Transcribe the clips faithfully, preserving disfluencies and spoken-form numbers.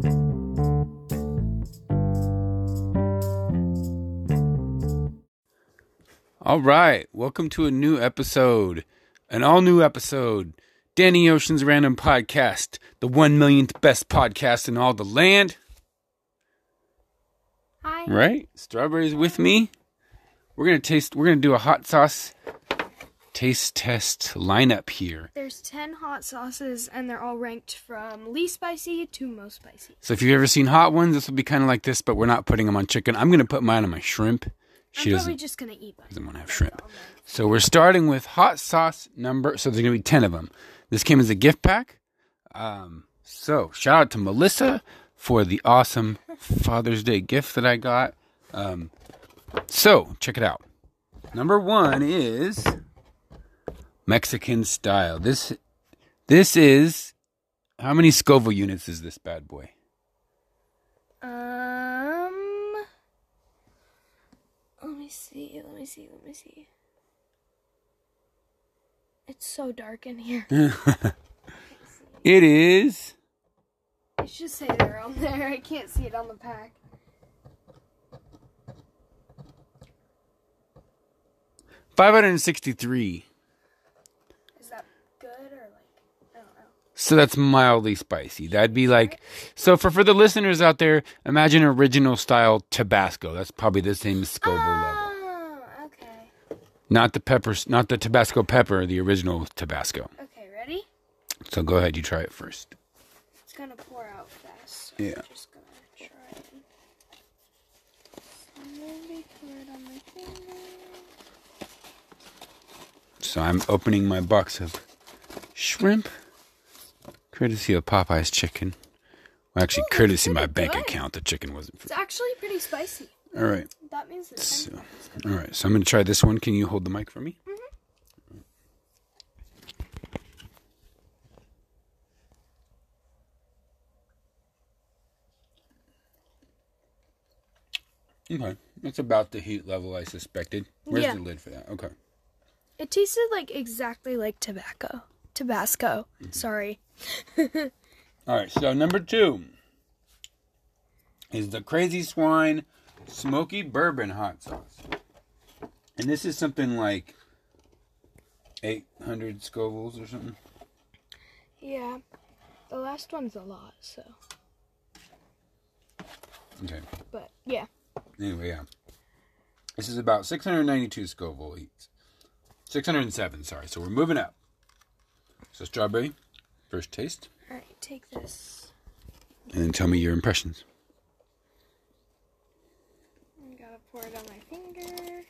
All right, welcome to a new episode, an all-new episode, Danny Ocean's Random Podcast, the one millionth best podcast in all the land. Hi. Right? Strawberries with me. We're gonna taste. We're gonna do a hot sauce taste test lineup here. There's ten hot sauces, and they're all ranked from least spicy to most spicy. So if you've ever seen hot ones, this will be kind of like this, but we're not putting them on chicken. I'm gonna put mine on my shrimp. She I'm doesn't, probably just gonna eat mine. doesn't want to have shrimp. So we're starting with hot sauce number. So there's gonna be ten of them. This came as a gift pack. Um, so shout out to Melissa for the awesome Father's Day gift that I got. Um, so check it out. Number one is Mexican style. This this is, how many Scoville units is this bad boy? Um, let me see. Let me see. Let me see. It's so dark in here. It is. It should say they're on there. I can't see it on the pack. five hundred sixty-three. Is that good or like, I don't know. So that's mildly spicy. That'd be like, so for, for the listeners out there, imagine original style Tabasco. That's probably the same Scoville level. Oh, okay. Not the pepper, not the Tabasco pepper, the original Tabasco. Okay, ready? So go ahead, you try it first. It's gonna pour out fast. So Yeah. I'm just gonna try it. Slowly pour it on my finger. So I'm opening my box of shrimp, courtesy of Popeye's chicken. Well, actually, Ooh, that's courtesy of my pretty bank good. account. The chicken wasn't It's free. actually pretty spicy. All right. That means it's So, all right. So I'm going to try this one. Can you hold the mic for me? Okay. That's about the heat level I suspected. Where's Yeah. the lid for that? Okay. It tasted like exactly like tobacco. Tabasco. Mm-hmm. Sorry. All right. So number two is the Crazy Swine Smoky Bourbon Hot Sauce. And this is something like eight hundred Scovilles or something. Yeah. The last one's a lot, so. Okay. But, yeah. Anyway, yeah. This is about six hundred ninety-two Scoville heats. six hundred seven, sorry. So we're moving up. So strawberry, first taste. Alright, take this. And then tell me your impressions. I gotta pour it on my finger.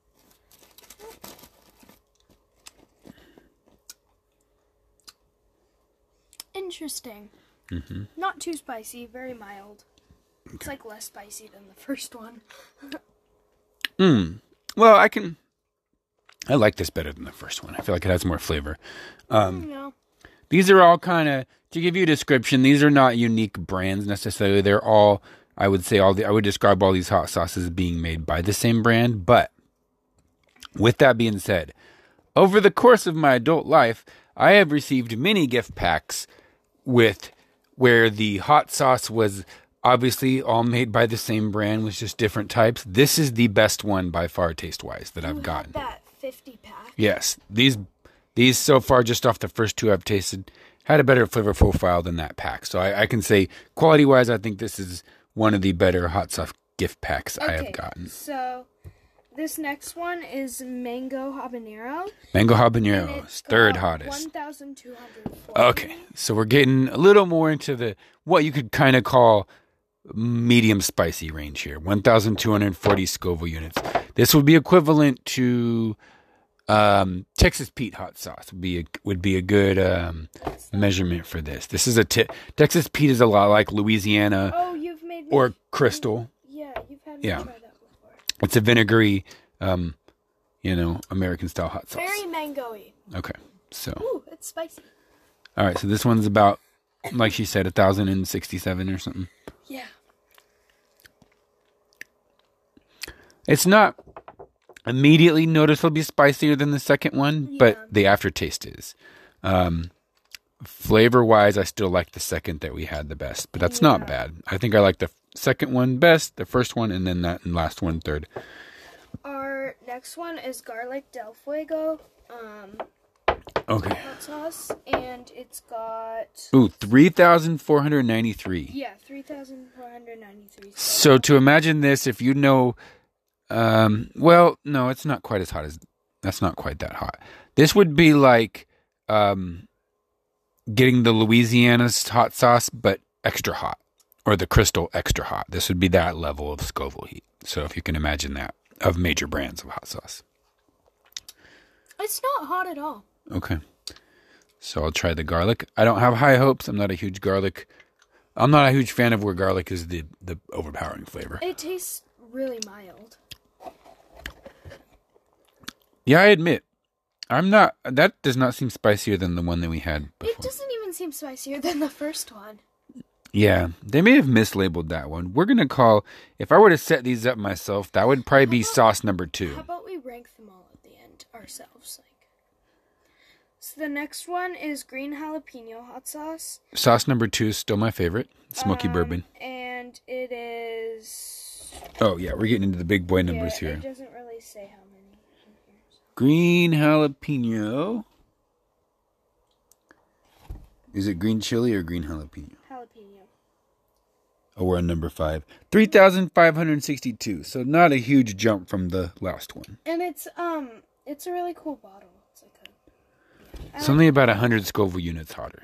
Interesting. Mm-hmm. Not too spicy, very mild. It's like less spicy than the first one. Mm. Well, I can... I like this better than the first one. I feel like it has more flavor. Um, No. These are all kind of... To give you a description, these are not unique brands necessarily. They're all... I would say all the... I would describe all these hot sauces as being made by the same brand. But with that being said, over the course of my adult life, I have received many gift packs with where the hot sauce was obviously all made by the same brand with just different types. This is the best one by far taste-wise that You I've gotten. had that fifty pack. Yes, these these so far, just off the first two I've tasted, had a better flavor profile than that pack. So I, I can say quality-wise, I think this is one of the better hot sauce gift packs I have gotten. So this next one is Mango Habanero. Mango and habanero, it's third got hottest. one thousand two hundred forty. Okay, so we're getting a little more into the what you could kind of call medium spicy range here. one thousand two hundred forty Scoville units. This would be equivalent to um, Texas Pete hot sauce. Would be a, would be a good um, measurement for this. This is a te- Texas Pete is a lot like Louisiana Oh, you've made me or Crystal. Yeah, you've had me Yeah. try that before. It's a vinegary, um, you know, American style hot sauce. Very mango-y. Okay, so Ooh, it's spicy. all right, so this one's about, like she said, one thousand sixty-seven or something. Yeah. It's not immediately noticeably spicier than the second one, Yeah. but the aftertaste is. Um, Flavor-wise, I still like the second that we had the best, but that's yeah. not bad. I think I like the second one best, the first one, and then that last one third. Our next one is Garlic Del Fuego. Um, okay. Hot sauce, and it's got... Ooh, three thousand four hundred ninety-three. Yeah, three thousand four hundred ninety-three. So to imagine this, if you know... Um, well, no, it's not quite as hot as... That's not quite that hot. This would be like... Um, getting the Louisiana's hot sauce, but extra hot, or the Crystal extra hot. This would be that level of Scoville heat. So if you can imagine that, of major brands of hot sauce. It's not hot at all. Okay. So I'll try the garlic. I don't have high hopes. I'm not a huge garlic. I'm not a huge fan of where garlic is the, the overpowering flavor. It tastes really mild. Yeah, I admit. I'm not, that does not seem spicier than the one that we had before. It doesn't even seem spicier than the first one. Yeah, they may have mislabeled that one. We're going to call, if I were to set these up myself, that would probably be about, sauce number two. How about we rank them all at the end ourselves? Like, so the next one is green jalapeno hot sauce. Sauce number two is still my favorite, smoky um, bourbon. And it is... Oh, yeah, we're getting into the big boy numbers yeah, here. It doesn't really say how many. Green jalapeno. Is it green chili or green jalapeno? Jalapeno. Oh, we're on number five. three thousand five hundred sixty-two. So not a huge jump from the last one. And it's um, it's a really cool bottle. It's like a... It's only about one hundred Scoville units hotter.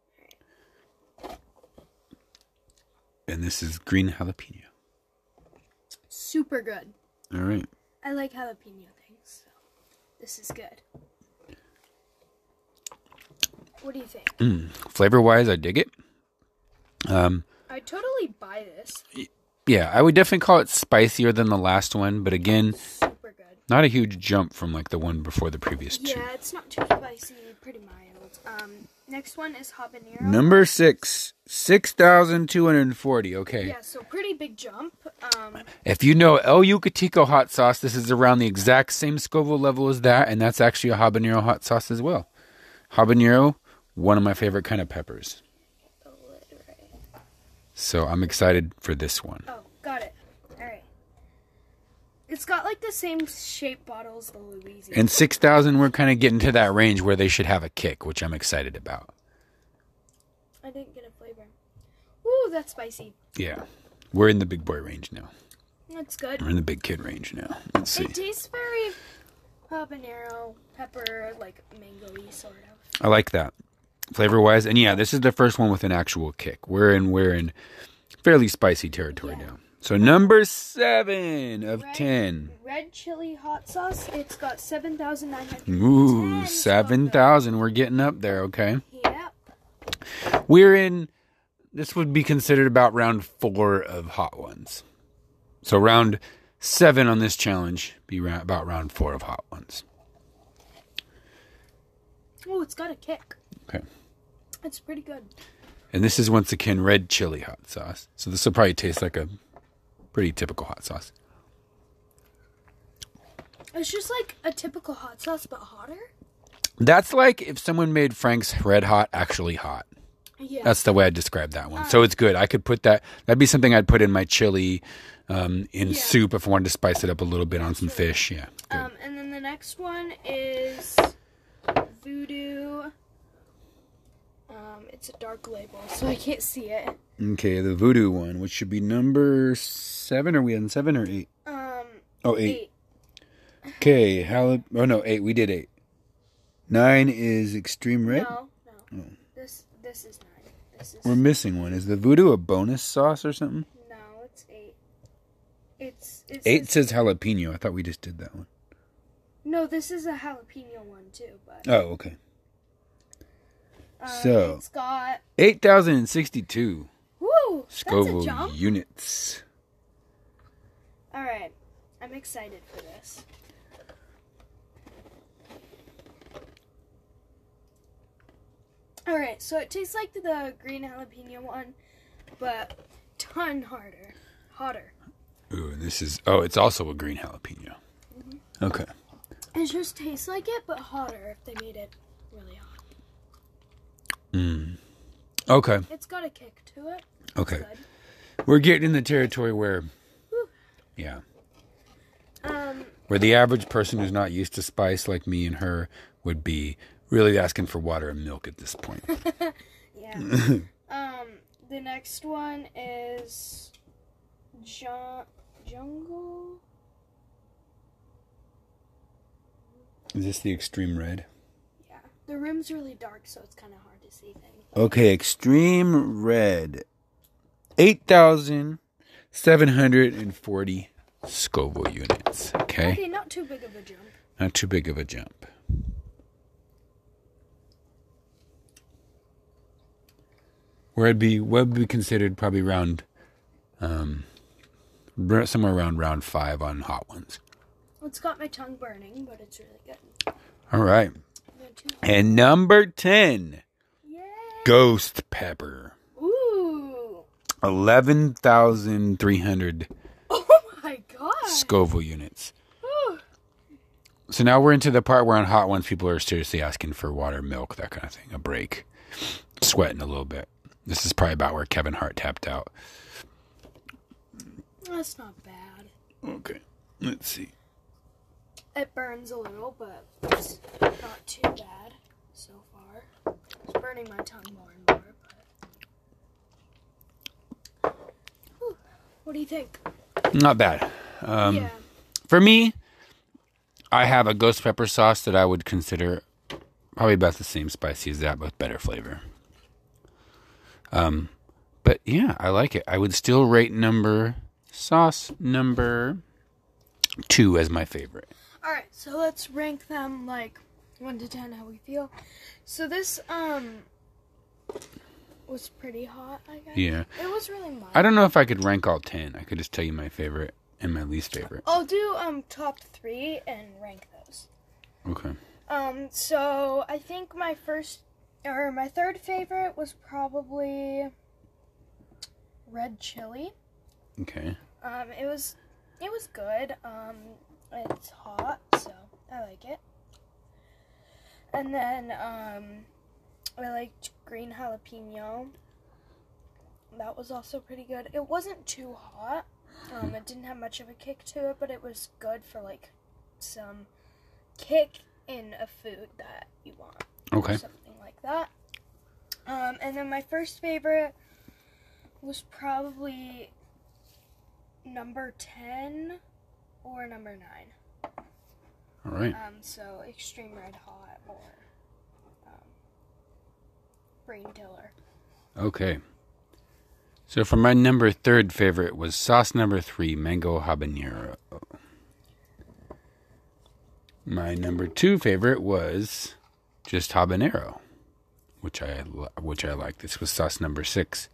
And this is green jalapeno. Super good. All right. I like jalapeno. This is good. What do you think? Mm, flavor-wise, I dig it. Um, I totally buy this. Yeah, I would definitely call it spicier than the last one, but again, super good. Not a huge jump from like the one before the previous two. Yeah, it's not too spicy, pretty mild. Um, next one is habanero. Number six, six thousand two hundred forty. Okay. Yeah, so pretty big jump. Um, if you know El Yucateco hot sauce, this is around the exact same Scoville level as that, and that's actually a habanero hot sauce as well. Habanero, one of my favorite kind of peppers. So I'm excited for this one. Oh, got it. All right. It's got like the same shape bottle as the Louisiana. And six thousand, we're kind of getting to that range where they should have a kick, which I'm excited about. I didn't get a flavor. Ooh, that's spicy. Yeah. We're in the big boy range now. That's good. We're in the big kid range now. Let's see. It tastes very habanero, pepper, like mango-y sort of. I like that. Flavor-wise. And yeah, this is the first one with an actual kick. We're in, we're in fairly spicy territory yeah. now. So number seven of red, ten. Red chili hot sauce. It's got seven thousand nine hundred ten. Ooh, seven thousand. We're getting up there, okay? Yep. We're in, this would be considered about round four of hot ones. So round seven on this challenge be round, about round four of hot ones. Oh, it's got a kick. Okay. It's pretty good. And this is once again red chili hot sauce. So this will probably taste like a pretty typical hot sauce. It's just like a typical hot sauce, but hotter. That's like if someone made Frank's Red Hot actually hot. Yeah. That's the way I describe that one. Um, so it's good. I could put that. That'd be something I'd put in my chili, um, in yeah. soup if I wanted to spice it up a little bit on some fish. Yeah. Good. Um, and then the next one is Voodoo. Um, it's a dark label, so I can't see it. Okay, the Voodoo one, which should be number seven. Are we on seven or eight? Um. Oh, eight. eight. Okay, how? Oh no, eight. We did eight. Nine is Extreme Red. No, no. Oh. This this is nine. This is. We're missing one. Is the Voodoo a bonus sauce or something? No, it's eight. It's, it's eight says jalapeno. I thought we just did that one. No, this is a jalapeno one too, but. Oh, okay. Um, so it's got eight thousand sixty-two. Woo! Scoville that's a jump. units. All right, I'm excited for this. All right, so it tastes like the green jalapeno one, but ton harder, hotter. Ooh, and this is oh, it's also a green jalapeno. Mm-hmm. Okay. It just tastes like it, but hotter if they made it really hot. Mm. Okay. It's got a kick to it. Okay. It's good. We're getting in the territory where, Whew. yeah, Um, where the average person who's not used to spice like me and her would be really asking for water and milk at this point. yeah. um, the next one is ju- jungle. Is this the extreme red? Yeah. The room's really dark, so it's kind of hard to see things. Okay, extreme red. eight thousand seven hundred forty Scoville units. Okay? Okay, not too big of a jump. Not too big of a jump. Where it'd be, what would be considered probably around, um, somewhere around round five on hot ones. Well, it's got my tongue burning, but it's really good. All right. And number ten, Yay! ghost pepper. Ooh! eleven thousand three hundred Oh my god! Scoville units. Ooh. So now we're into the part where on hot ones, people are seriously asking for water, milk, that kind of thing. A break. Sweating a little bit. This is probably about where Kevin Hart tapped out. That's not bad. Okay. Let's see. It burns a little, but it's not too bad so far. It's burning my tongue more and more, but... Whew. What do you think? Not bad. Um, yeah. For me, I have a ghost pepper sauce that I would consider probably about the same spicy as that, but with better flavor. Um, but yeah, I like it. I would still rate number sauce number two as my favorite. All right, so let's rank them like one to ten, how we feel. So this um was pretty hot, I guess. Yeah. It was really mild. I don't know if I could rank all ten. I could just tell you my favorite and my least favorite. I'll do um top three and rank those. Okay. Um, so I think my first or my third favorite was probably red chili. Okay. Um, it was it was good. Um, it's hot, so I like it. And then um, I liked green jalapeno. That was also pretty good. It wasn't too hot. Um, it didn't have much of a kick to it, but it was good for like some kick in a food that you want. Okay. Or something like that. Um, and then my first favorite was probably number ten or number nine. All right. Um, so extreme red hot or um, brain tiller. Okay. So for my number third favorite was sauce number three, mango habanero. My number two favorite was just habanero, which I which I like. This was sauce number six.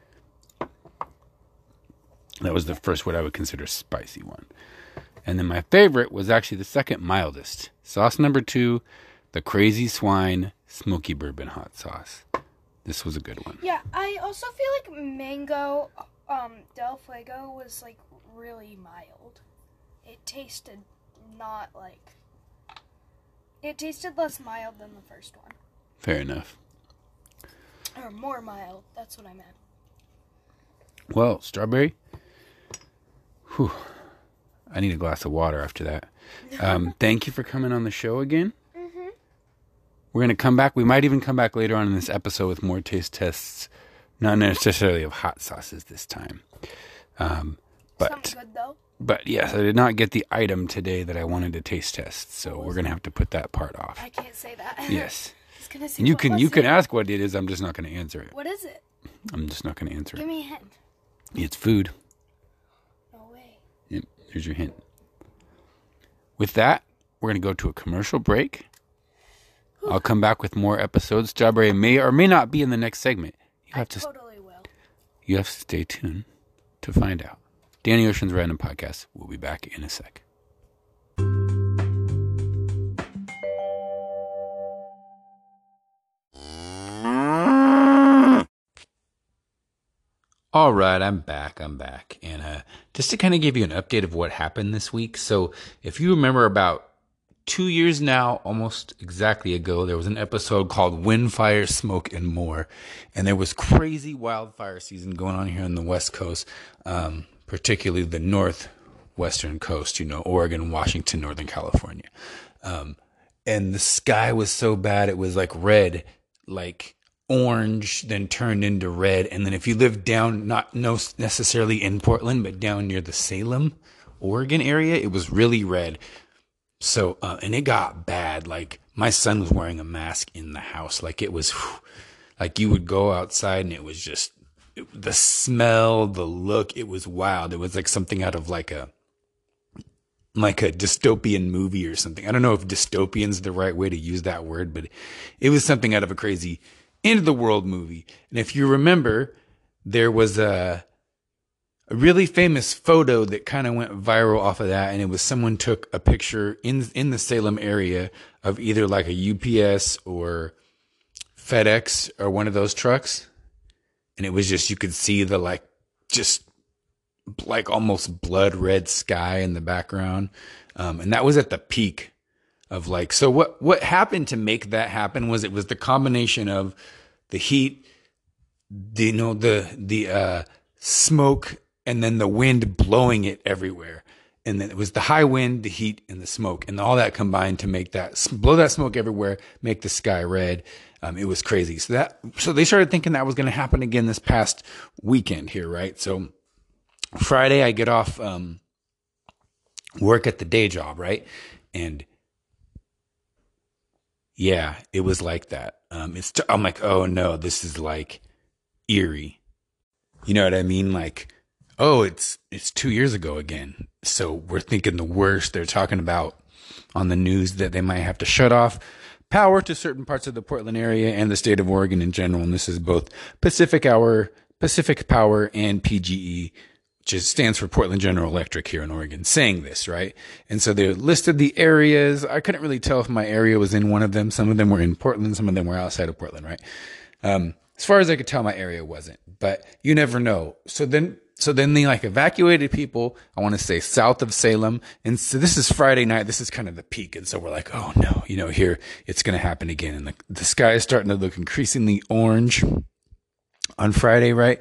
That was the first what I would consider spicy one. And then my favorite was actually the second mildest. Sauce number two, the Crazy Swine Smoky Bourbon Hot Sauce. This was a good one. Yeah, I also feel like mango um, Del Fuego was like really mild. It tasted not like... It tasted less mild than the first one. Fair enough. Or more mild, that's what I meant. Well, strawberry. Whew. I need a glass of water after that. Um, thank you for coming on the show again. Mm-hmm. We're going to come back. We might even come back later on in this episode with more taste tests. Not necessarily of hot sauces this time. Um, but, Something good, though. But yes, I did not get the item today that I wanted to taste test. So we're going to have to put that part off. I can't say that. Yes. I was gonna say, And you what can was you can it? ask what it is. I'm just not going to answer it. What is it? I'm just not going to answer Give it. me a hint. It's food. No way. Yep, here's your hint. With that, we're going to go to a commercial break. Whew. I'll come back with more episodes. Strawberry may or may not be in the next segment. You I have to totally will. you have to stay tuned to find out. Danny Ocean's Random Podcast. We'll be back in a sec. All right, I'm back. I'm back. And uh, just to kind of give you an update of what happened this week. So if you remember about two years now, almost exactly ago, there was an episode called Wind, Fire, Smoke, and More. And there was crazy wildfire season going on here on the West Coast, um, particularly the northwestern coast, you know, Oregon, Washington, Northern California. Um, and the sky was so bad, it was like red, like orange, then turned into red. And then if you live down, not no necessarily in Portland, but down near the Salem, Oregon area, it was really red. So, uh, and it got bad. Like my son was wearing a mask in the house. Like it was whew, like you would go outside and it was just it, the smell, the look, it was wild. It was like something out of like a, like a dystopian movie or something. I don't know if dystopian is the right way to use that word, but it was something out of a crazy end of the world movie. And if you remember, there was a, a really famous photo that kind of went viral off of that. And it was someone took a picture in, in the Salem area of either like a U P S or FedEx or one of those trucks. And it was just, you could see the like, just like almost blood red sky in the background. Um, and that was at the peak of like, so what, what happened to make that happen was it was the combination of the heat, the, you know, the, the, uh, smoke, and then the wind blowing it everywhere. And then it was the high wind, the heat, and the smoke, and all that combined to make that, blow that smoke everywhere, make the sky red. Um, it was crazy. So that, so they started thinking that was going to happen again this past weekend here, right? So Friday, I get off um, work at the day job, right? And yeah, it was like that. Um, it's. T- I'm like, oh no, this is like eerie. You know what I mean? Like, oh, it's it's two years ago again. So we're thinking the worst. They're talking about on the news that they might have to shut off power to certain parts of the Portland area and the state of Oregon in general. And this is both Pacific Hour, Pacific Power, and P G E, which is, stands for Portland General Electric here in Oregon, saying this, right? And so they listed the areas. I couldn't really tell if my area was in one of them. Some of them were in Portland. Some of them were outside of Portland, right? Um, as far as I could tell, my area wasn't, but you never know. So then, so then they like evacuated people, I want to say south of Salem. And so this is Friday night. This is kind of the peak. And so we're like, oh no, you know, here it's going to happen again. And the, the sky is starting to look increasingly orange on Friday, right?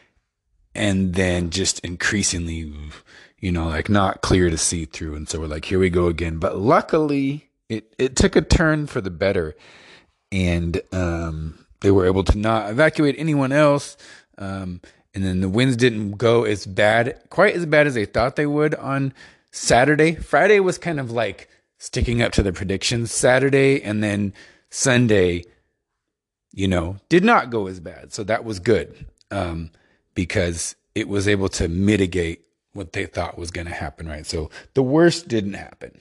And then just increasingly, you know, like not clear to see through. And so we're like, here we go again. But luckily it, it took a turn for the better. And, um, they were able to not evacuate anyone else. Um, and then the winds didn't go as bad, quite as bad as they thought they would on Saturday. Friday was kind of like sticking up to the predictions. Saturday and then Sunday, you know, did not go as bad. So that was good. Um, because it was able to mitigate what they thought was going to happen, right? So the worst didn't happen.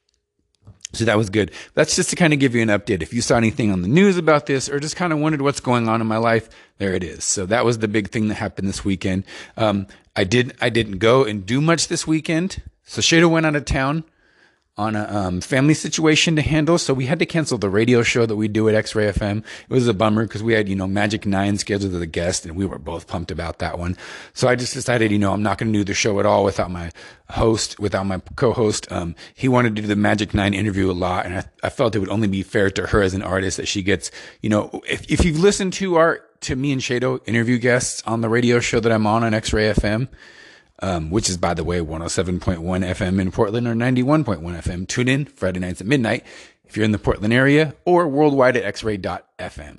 So that was good. That's just to kind of give you an update. If you saw anything on the news about this or just kind of wondered what's going on in my life, there it is. So that was the big thing that happened this weekend. Um, I did, I didn't go and do much this weekend. So Shada went out of town on a um, family situation to handle. So we had to cancel the radio show that we do at X-Ray F M. It was a bummer because we had, you know, Magic Nine scheduled as a guest and we were both pumped about that one. So I just decided, you know, I'm not going to do the show at all without my host, without my co-host. Um, he wanted to do the Magic Nine interview a lot. And I, I felt it would only be fair to her as an artist that she gets, you know, if, if you've listened to our, to me and Shado interview guests on the radio show that I'm on on X-Ray F M, Um, which is, by the way, one oh seven point one F M in Portland or ninety-one point one F M. Tune in Friday nights at midnight if you're in the Portland area or worldwide at x ray dot f m.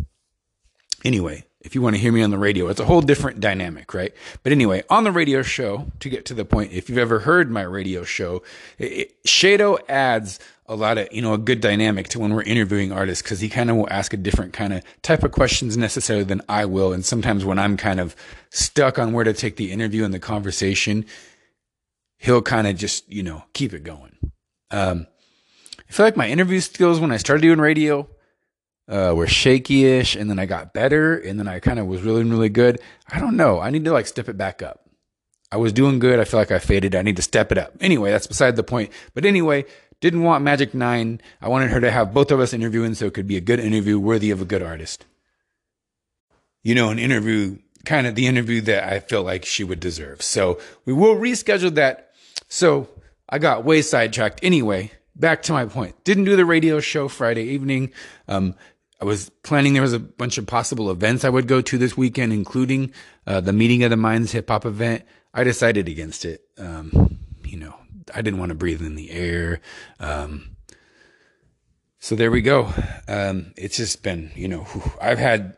Anyway, if you want to hear me on the radio, it's a whole different dynamic, right? But anyway, on the radio show, to get to the point, if you've ever heard my radio show, it, it, Shado adds a lot of, you know, a good dynamic to when we're interviewing artists because he kind of will ask a different kind of type of questions necessarily than I will. And sometimes when I'm kind of stuck on where to take the interview and the conversation, he'll kind of just, you know, keep it going. Um, I feel like my interview skills when I started doing radio uh, were shaky-ish, and then I got better, and then I kind of was really, really good. I don't know. I need to like step it back up. I was doing good. I feel like I faded. I need to step it up. Anyway, that's beside the point. But anyway, didn't want Magic Nine. I wanted her to have both of us interviewing so it could be a good interview worthy of a good artist. You know, an interview, kind of the interview that I feel like she would deserve. So we will reschedule that. So I got way sidetracked anyway. back to my point. Didn't do the radio show Friday evening. Um, I was planning, there was a bunch of possible events I would go to this weekend, including uh, the Meeting of the Minds hip hop event. I decided against it. Um, you know, I didn't want to breathe in the air. Um, so there we go. Um, it's just been, you know, I've had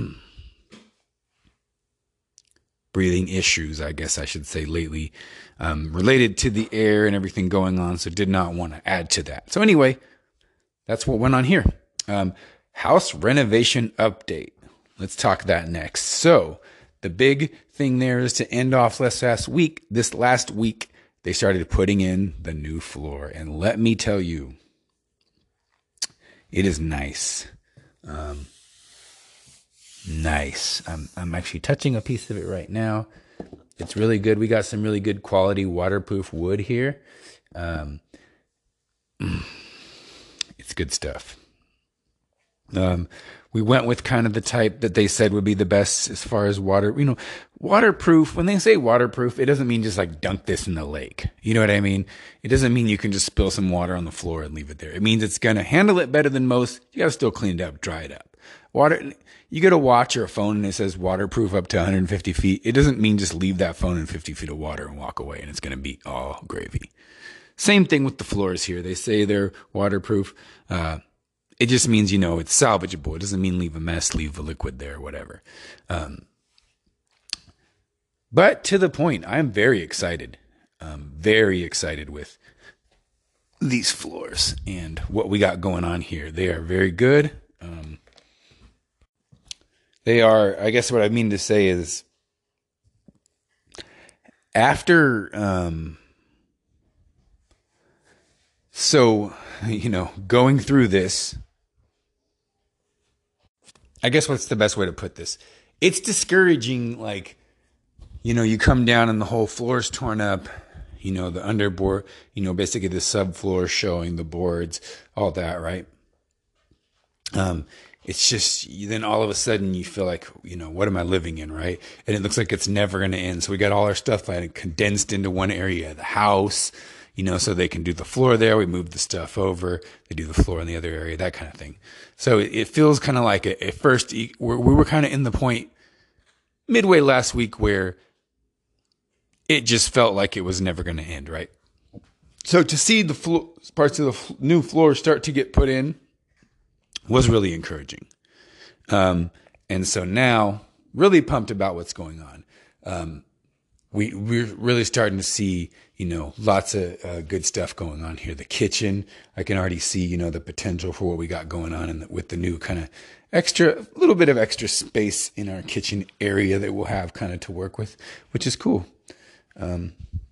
breathing issues, I guess I should say, lately, um, related to the air and everything going on. So did not want to add to that. So anyway, that's what went on here. Um, House renovation update. Let's talk that next. So the big thing there is to end off this last week. This last week, they started putting in the new floor. And let me tell you, it is nice. Um, nice. I'm, I'm actually touching a piece of it right now. It's really good. We got some really good quality waterproof wood here. Um, it's good stuff. Um, we went with kind of the type that they said would be the best as far as water, you know, waterproof. When they say waterproof, it doesn't mean just like dunk this in the lake. You know what I mean? It doesn't mean you can just spill some water on the floor and leave it there. It means it's going to handle it better than most. You got to still clean it up, dry it up. Water, you get a watch or a phone and it says waterproof up to one hundred fifty feet. It doesn't mean just leave that phone in fifty feet of water and walk away and it's going to be all gravy. Same thing with the floors here. They say they're waterproof. Uh, It just means, you know, it's salvageable. It doesn't mean leave a mess, leave a liquid there, whatever. Um, but to the point, I'm very excited. Um, very excited with these floors and what we got going on here. They are very good. Um, they are, I guess what I mean to say is, after, um, so, you know, going through this, I guess what's the best way to put this? It's discouraging, like, you know, you come down and the whole floor's torn up, you know, the underboard, you know, basically the subfloor showing the boards, all that, right? Um, it's just, then all of a sudden you feel like, you know, what am I living in, right? And it looks like it's never going to end. So we got all our stuff like condensed into one area of the house, you know, so they can do the floor there. We move the stuff over. They do the floor in the other area, that kind of thing. So it feels kind of like at first we were kind of in the point midway last week where it just felt like it was never going to end, right? So to see the flo- parts of the new floor start to get put in was really encouraging. Um, and so now really pumped about what's going on. Um, we, we're really starting to see, you know, lots of uh, good stuff going on here. The kitchen, I can already see, you know, the potential for what we got going on, and with the new kind of extra, a little bit of extra space in our kitchen area that we'll have kind of to work with, which is cool. Um,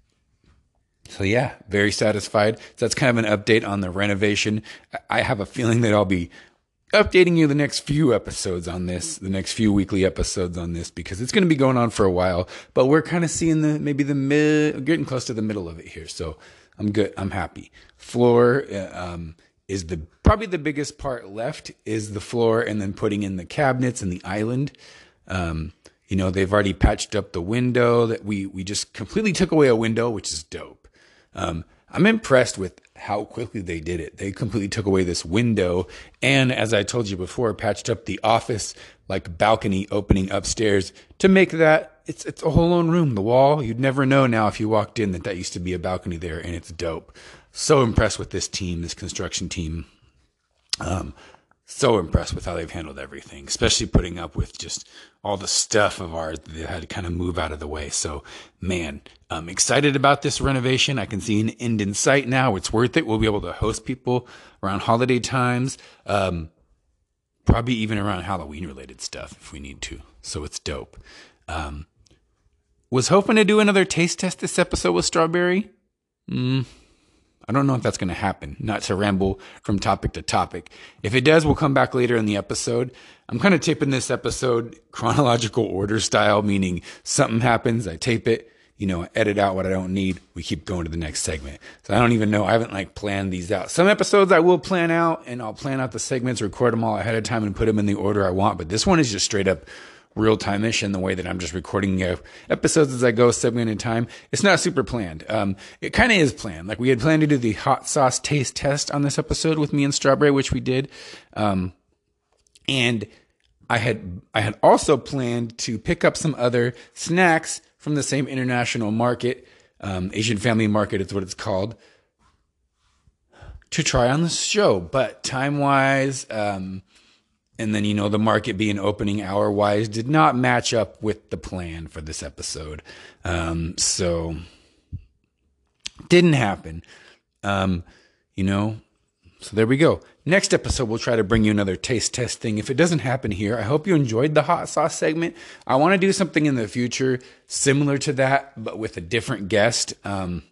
so yeah, very satisfied. So that's kind of an update on the renovation. I have a feeling that I'll be updating you the next few episodes on this, the next few weekly episodes on this, because it's going to be going on for a while, but we're kind of seeing the, maybe the mid, getting close to the middle of it here. So I'm good. I'm happy. Floor, uh, um, is the, probably the biggest part left is the floor, and then putting in the cabinets and the island. Um, you know, they've already patched up the window that we, we just completely took away a window, which is dope. Um, I'm impressed with how quickly they did it. They completely took away this window. And as I told you before, patched up the office, like balcony opening upstairs to make that, it's, it's a whole own room. The wall, you'd never know now if you walked in that that used to be a balcony there, and it's dope. So impressed with this team, this construction team. Um, so impressed with how they've handled everything, especially putting up with just all the stuff of ours that they had to kind of move out of the way. So, man, I'm excited about this renovation. I can see an end in sight now. It's worth it. We'll be able to host people around holiday times, um, probably even around Halloween-related stuff if we need to. So it's dope. Um, was hoping to do another taste test this episode with strawberry. Mm. I don't know if that's going to happen, not to ramble from topic to topic. If it does, we'll come back later in the episode. I'm kind of taping this episode chronological order style, meaning something happens, I tape it, you know, edit out what I don't need. We keep going to the next segment. So I don't even know. I haven't like planned these out. Some episodes I will plan out, and I'll plan out the segments, record them all ahead of time and put them in the order I want. But this one is just straight up real time-ish in the way that I'm just recording uh, episodes as I go, segment in time. It's not super planned. Um, it kind of is planned. Like we had planned to do the hot sauce taste test on this episode with me and Strawberry, which we did. Um, and I had, I had also planned to pick up some other snacks from the same international market. Um, Asian Family Market is what it's called, to try on the show. But time-wise, um, and then, you know, the market being opening hour-wise did not match up with the plan for this episode. Um, so, didn't happen. Um, you know, so there we go. Next episode, we'll try to bring you another taste test thing. If it doesn't happen here, I hope you enjoyed the hot sauce segment. I want to do something in the future similar to that, but with a different guest. Um,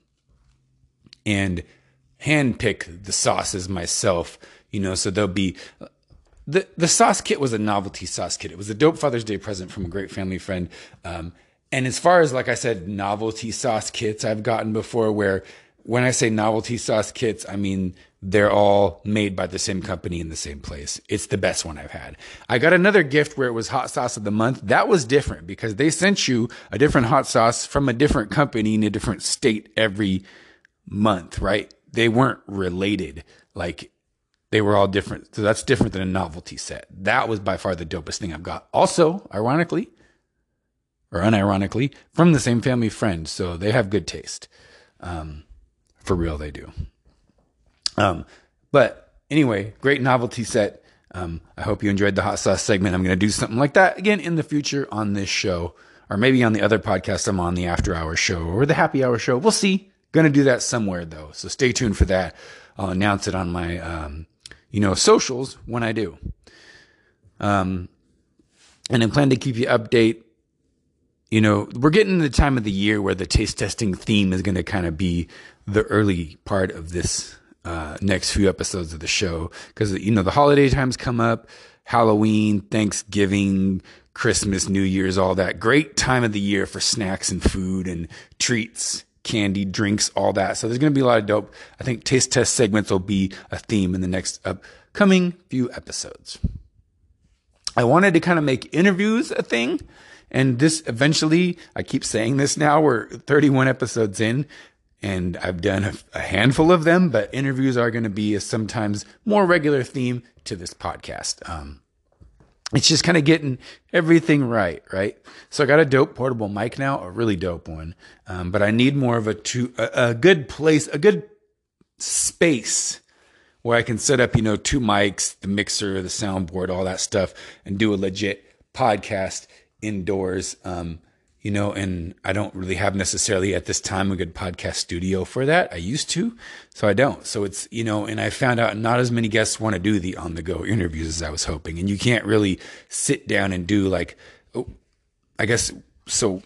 and handpick the sauces myself, you know, so there'll be... The the sauce kit was a novelty sauce kit. It was a dope Father's Day present from a great family friend. Um, and as far as, like I said, novelty sauce kits I've gotten before, where when I say novelty sauce kits, I mean they're all made by the same company in the same place. It's the best one I've had. I got another gift where it was hot sauce of the month. That was different because they sent you a different hot sauce from a different company in a different state every month, right? They weren't related. Like, they were all different. So that's different than a novelty set. That was by far the dopest thing I've got. Also, ironically, or unironically, from the same family friend. So they have good taste. Um, for real, they do. Um, but anyway, great novelty set. Um, I hope you enjoyed the hot sauce segment. I'm going to do something like that again in the future on this show, or maybe on the other podcast I'm on, the After Hours show or the Happy Hour show. We'll see. Going to do that somewhere though. So stay tuned for that. I'll announce it on my, um, you know, socials when I do. Um, and I plan to keep you update. You know, we're getting to the time of the year where the taste testing theme is going to kind of be the early part of this uh, next few episodes of the show. Because, you know, the holiday times come up, Halloween, Thanksgiving, Christmas, New Year's, all that. Great time of the year for snacks and food and treats, candy, drinks, all that. So there's going to be a lot of dope. I think taste test segments will be a theme in the next upcoming few episodes. I wanted to kind of make interviews a thing. And this eventually, I keep saying this now, we're thirty-one episodes in and I've done a, a handful of them, but interviews are going to be a sometimes more regular theme to this podcast. Um, It's just kind of getting everything right, right? So I got a dope portable mic now, a really dope one. Um, but I need more of a, two, a, a good place, a good space where I can set up, you know, two mics, the mixer, the soundboard, all that stuff, and do a legit podcast indoors. Um, you know, and I don't really have necessarily at this time a good podcast studio for that. I used to, so I don't. So it's, you know, and I found out not as many guests want to do the on the go interviews as I was hoping. And you can't really sit down and do like, oh, I guess, so,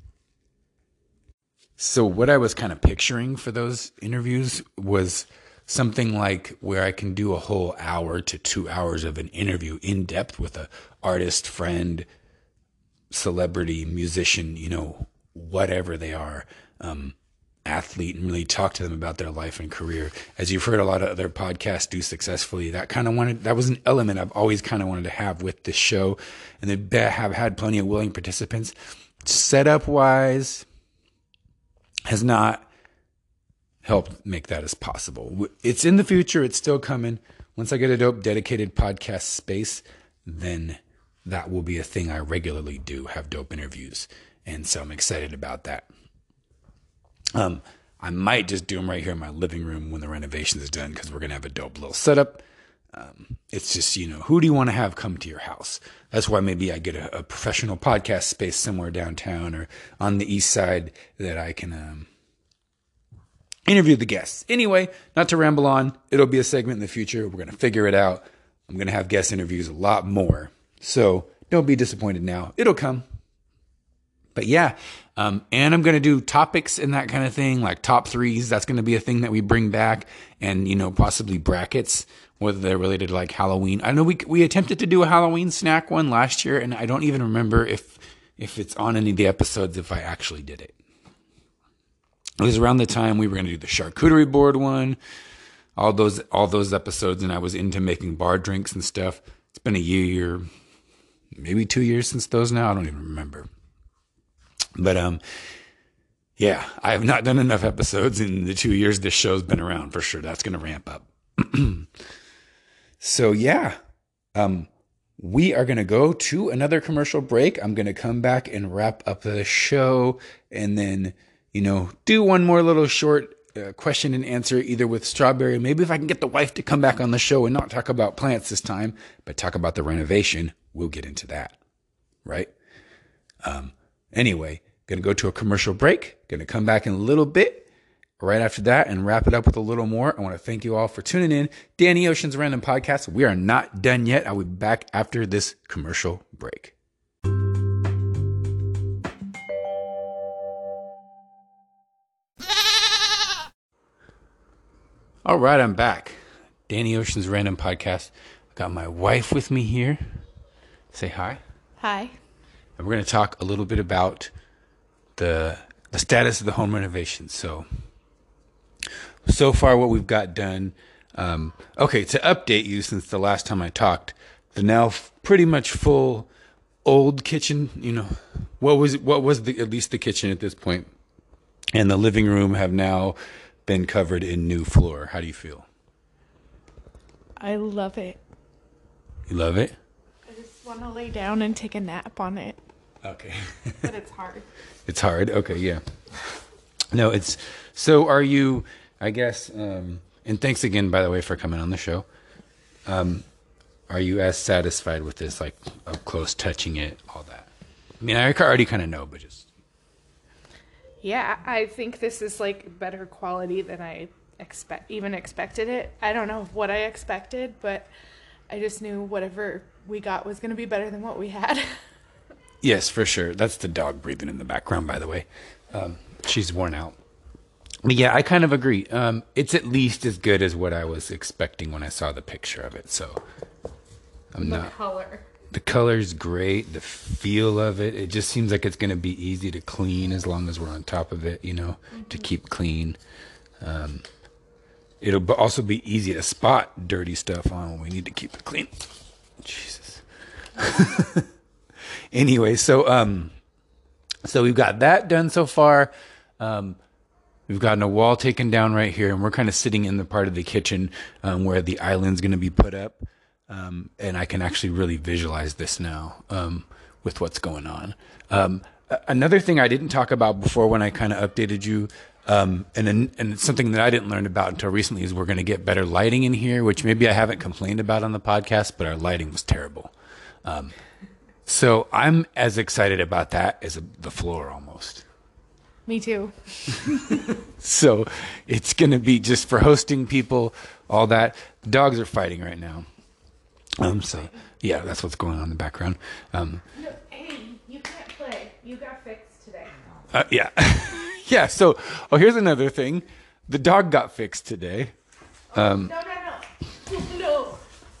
so what I was kind of picturing for those interviews was something like where I can do a whole hour to two hours of an interview in depth with a artist, friend, celebrity, musician, you know, whatever they are, um, athlete, and really talk to them about their life and career. As you've heard a lot of other podcasts do successfully, that kind of wanted, that was an element I've always kind of wanted to have with this show, and they have had plenty of willing participants. Setup wise has not helped make that as possible. It's in the future. It's still coming. Once I get a dope dedicated podcast space, then that will be a thing I regularly do, have dope interviews. And so I'm excited about that. Um, I might just do them right here in my living room when the renovation is done, because we're going to have a dope little setup. Um, it's just, you know, who do you want to have come to your house? That's why maybe I get a, a professional podcast space somewhere downtown or on the east side that I can um, interview the guests. Anyway, not to ramble on, it'll be a segment in the future. We're going to figure it out. I'm going to have guest interviews a lot more. So don't be disappointed now. It'll come. But yeah, um, and I'm going to do topics and that kind of thing, like top threes. That's going to be a thing that we bring back, and, you know, possibly brackets, whether they're related to like Halloween. I know we we attempted to do a Halloween snack one last year, and I don't even remember if if it's on any of the episodes, if I actually did it. It was around the time we were going to do the charcuterie board one, all those all those episodes, and I was into making bar drinks and stuff. It's been a year, maybe two years since those now. I don't even remember. But, um, yeah, I have not done enough episodes in the two years this show's been around for sure. That's going to ramp up. So, yeah, um, we are going to go to another commercial break. I'm going to come back and wrap up the show and then, you know, do one more little short uh, question and answer, either with Strawberry. Maybe if I can get the wife to come back on the show and not talk about plants this time, but talk about the renovation. We'll get into that, right? Um, anyway, going to go to a commercial break. Going to come back in a little bit. Right after that and wrap it up with a little more. I want to thank you all for tuning in. Danny Ocean's Random Podcast. We are not done yet. I'll be back after this commercial break. All right, I'm back. Danny Ocean's Random Podcast. I've got my wife with me here. Say hi. Hi. And we're going to talk a little bit about the the status of the home renovation. So, so far what we've got done. Um, okay, to update you since the last time I talked, the now f- pretty much full old kitchen, you know, what was what was the, at least the kitchen at this point, and the living room have now been covered in new floor. How do you feel? I love it. You love it? I just want to lay down and take a nap on it. Okay. But it's hard. It's hard. Okay, yeah. No, it's so are you, I guess, um, and thanks again, by the way, for coming on the show. Um, are you as satisfied with this, like up close touching it, all that? I mean, I already kind of know, but just. Yeah, I think this is like better quality than I expect, even expected it. I don't know what I expected, but I just knew whatever we got was going to be better than what we had. Yes, for sure. That's the dog breathing in the background, by the way. Um, she's worn out. But yeah, I kind of agree. Um, it's at least as good as what I was expecting when I saw the picture of it. So I'm the not. color. The color's great. The feel of it. It just seems like it's going to be easy to clean as long as we're on top of it, you know, mm-hmm. to keep clean. Um, it'll also be easy to spot dirty stuff on when we need to keep it clean. Jesus. Anyway, so um, so we've got that done so far. Um, we've gotten a wall taken down right here, and we're kind of sitting in the part of the kitchen um, where the island's going to be put up. Um, and I can actually really visualize this now um, with what's going on. Um, another thing I didn't talk about before when I kind of updated you, um, and and it's something that I didn't learn about until recently, is we're going to get better lighting in here, which maybe I haven't complained about on the podcast, but our lighting was terrible. Um, so I'm as excited about that as a, the floor almost. Me too. So it's going to be just for hosting people, all that. The dogs are fighting right now. Um, so yeah, that's what's going on in the background. Um, no, hey, you can't play. You got fixed today. Uh, yeah. Yeah. So, oh, here's another thing. The dog got fixed today. Um, no, no, no, no,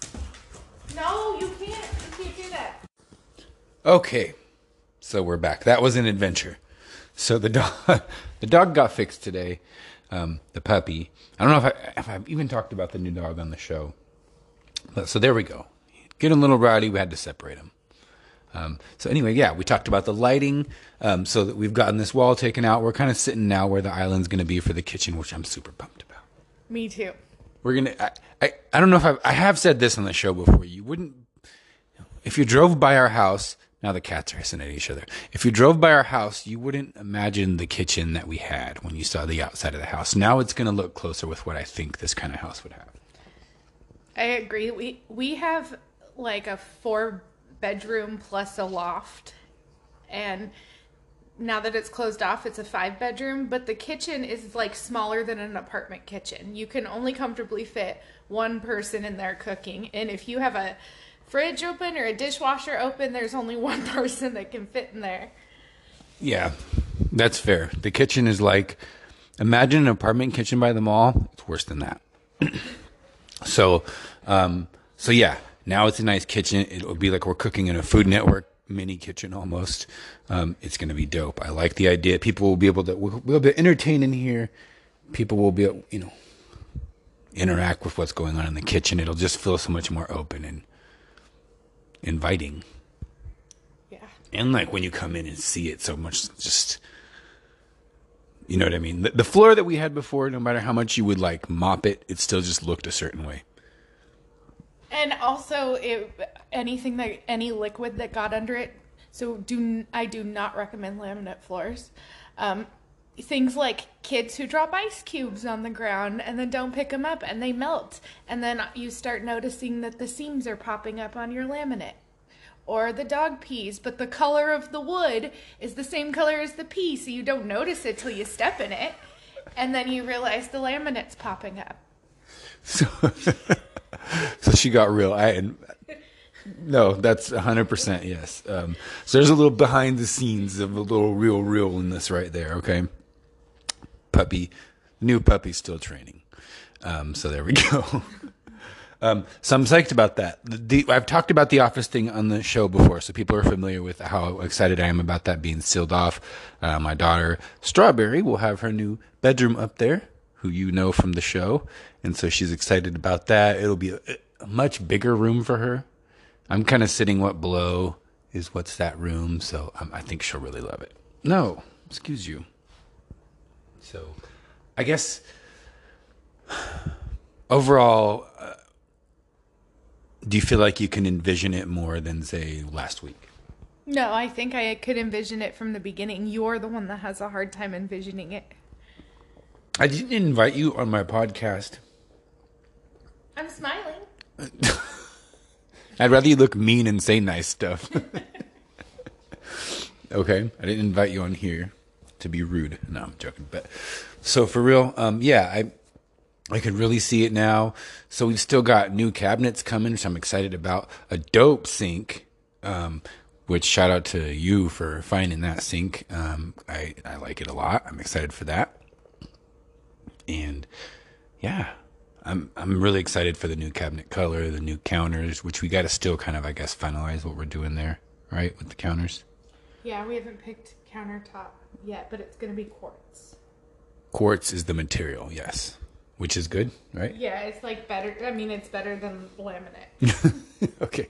no. You can't. You can't do that. Okay. So we're back. That was an adventure. So the dog, the dog got fixed today. Um, the puppy. I don't know if I, if I've even talked about the new dog on the show. But, so there we go. Getting a little rowdy. We had to separate him. Um, so anyway, yeah, we talked about the lighting. Um, so that we've gotten this wall taken out. We're kind of sitting now where the island's going to be for the kitchen, which I'm super pumped about. Me too. We're gonna. I, I, I don't know if I've, I have said this on the show before. You wouldn't, if you drove by our house. Now the cats are hissing at each other. If you drove by our house, you wouldn't imagine the kitchen that we had when you saw the outside of the house. Now it's going to look closer with what I think this kind of house would have. I agree. We we have like a four bedroom plus a loft, and now that it's closed off, it's a five bedroom, but the kitchen is like smaller than an apartment kitchen. You can only comfortably fit one person in there cooking, and if you have a fridge open or a dishwasher open, there's only one person that can fit in there. Yeah, that's fair. The kitchen is like, imagine an apartment kitchen by the mall. It's worse than that. So, um, so yeah, now it's a nice kitchen. It'll be like we're cooking in a Food Network mini kitchen almost. Um, it's going to be dope. I like the idea. People will be able to, we'll be able to entertain in here. People will be able, you know, interact with what's going on in the kitchen. It'll just feel so much more open and inviting. And like when you come in and see it so much, just, you know what I mean? The, the floor that we had before, no matter how much you would like mop it, it still just looked a certain way. And also, it, anything that any liquid that got under it. So do I do not recommend laminate floors. Um, things like kids who drop ice cubes on the ground and then don't pick them up and they melt, and then you start noticing that the seams are popping up on your laminate. Or the dog pees, but the color of the wood is the same color as the pee, so you don't notice it till you step in it, and then you realize the laminate's popping up. So, so she got real. I and no, that's one hundred percent yes. Um, so there's a little behind the scenes of a little real realness right there, okay? Puppy, new puppy still training. Um, so there we go. Um, so I'm psyched about that. The, the, I've talked about the office thing on the show before, so people are familiar with how excited I am about that being sealed off. Uh, my daughter, Strawberry, will have her new bedroom up there, who you know from the show, and so she's excited about that. It'll be a, a much bigger room for her. I'm kind of sitting what below is what's that room, so um, I think she'll really love it. No, excuse you. So I guess overall... Uh, do you feel like you can envision it more than, say, last week? No, I think I could envision it from the beginning. You're the one that has a hard time envisioning it. I didn't invite you on my podcast. I'm smiling. I'd rather you look mean and say nice stuff. Okay, I didn't invite you on here to be rude. No, I'm joking. But so for real, um, yeah, I... I could really see it now. So we've still got new cabinets coming, which I'm excited about. A dope sink, um, which shout out to you for finding that sink. Um, I, I like it a lot. I'm excited for that. And yeah, I'm I'm really excited for the new cabinet color, the new counters, which we got to still kind of, I guess, finalize what we're doing there, right, with the counters. Yeah, we haven't picked countertop yet, but it's going to be quartz. Quartz is the material, yes. Which is good, right? Yeah, it's like better. I mean, it's better than laminate. Okay.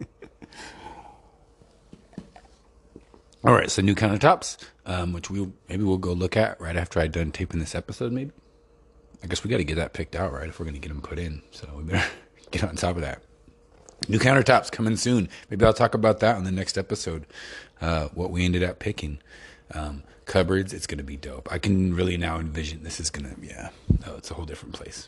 All right, so new countertops, um, which we maybe we'll go look at right after I'm done taping this episode. Maybe. I guess we got to get that picked out, right? If we're going to get them put in, so we better get on top of that. New countertops coming soon. Maybe I'll talk about that on the next episode. Uh, what we ended up picking. Um, cupboards, it's going to be dope. I can really now envision this is going to, yeah, oh, it's a whole different place.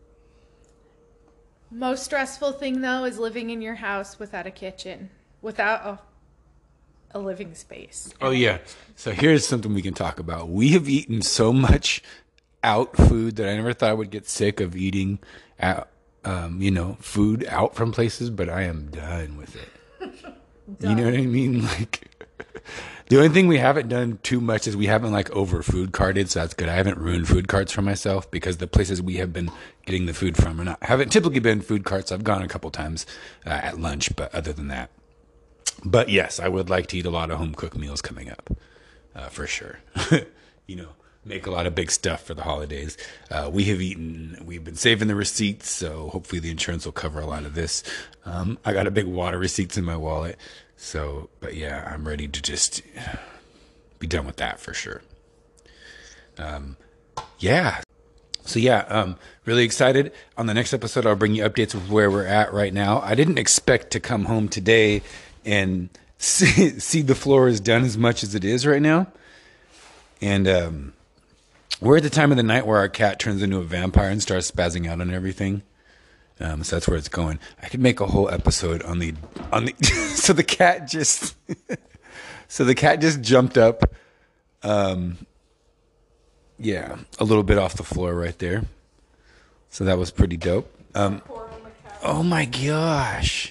Most stressful thing, though, is living in your house without a kitchen, without a, a living space. Oh, yeah. So here's something we can talk about. We have eaten so much out food that I never thought I would get sick of eating out, um, you know, food out from places, but I am done with it. You know what I mean? Like... The only thing we haven't done too much is we haven't like over food carted, so that's good. I haven't ruined food carts for myself because the places we have been getting the food from are not haven't typically been food carts. I've gone a couple times uh, at lunch, but other than that, but yes, I would like to eat a lot of home cooked meals coming up uh, for sure. You know, make a lot of big stuff for the holidays. Uh, we have eaten. We've been saving the receipts, so hopefully the insurance will cover a lot of this. Um, I got a big wad of receipts in my wallet. So, but yeah, I'm ready to just be done with that for sure. Um, yeah. So yeah, um, really excited. On the next episode, I'll bring you updates of where we're at right now. I didn't expect to come home today and see, see the floor is done as much as it is right now. And, um, we're at the time of the night where our cat turns into a vampire and starts spazzing out on everything. Um, so that's where it's going. I could make a whole episode on the on the. So the cat just, so the cat just jumped up, um, yeah, a little bit off the floor right there. So that was pretty dope. Um, oh my gosh,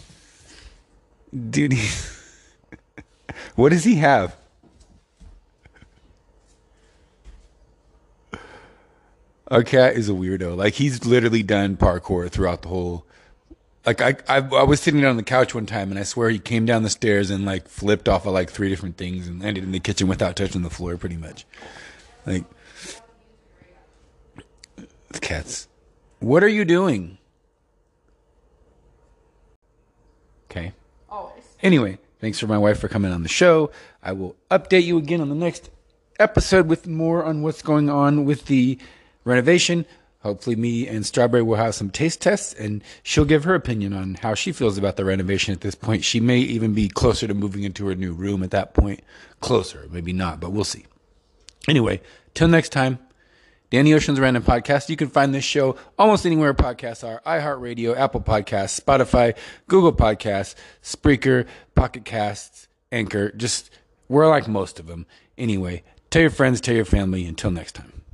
dude, he, what does he have? Our cat is a weirdo. Like, he's literally done parkour throughout the whole... Like, I, I I was sitting on the couch one time, and I swear he came down the stairs and, like, flipped off of, like, three different things and landed in the kitchen without touching the floor, pretty much. Like... The cats. What are you doing? Okay. Always. Anyway, Thanks for my wife for coming on the show. I will update you again on the next episode with more on what's going on with the renovation. Hopefully me and Strawberry will have some taste tests, and she'll give her opinion on how she feels about the renovation at this point. She may even be closer to moving into her new room at that point. Closer, maybe not, but we'll see. Anyway, till next time, Danny Ocean's Random Podcast. You can find this show almost anywhere podcasts are. iHeartRadio, Apple Podcasts, Spotify, Google Podcasts, Spreaker, Pocket Casts, Anchor. Just, we're like most of them. Anyway, tell your friends, tell your family. Until next time.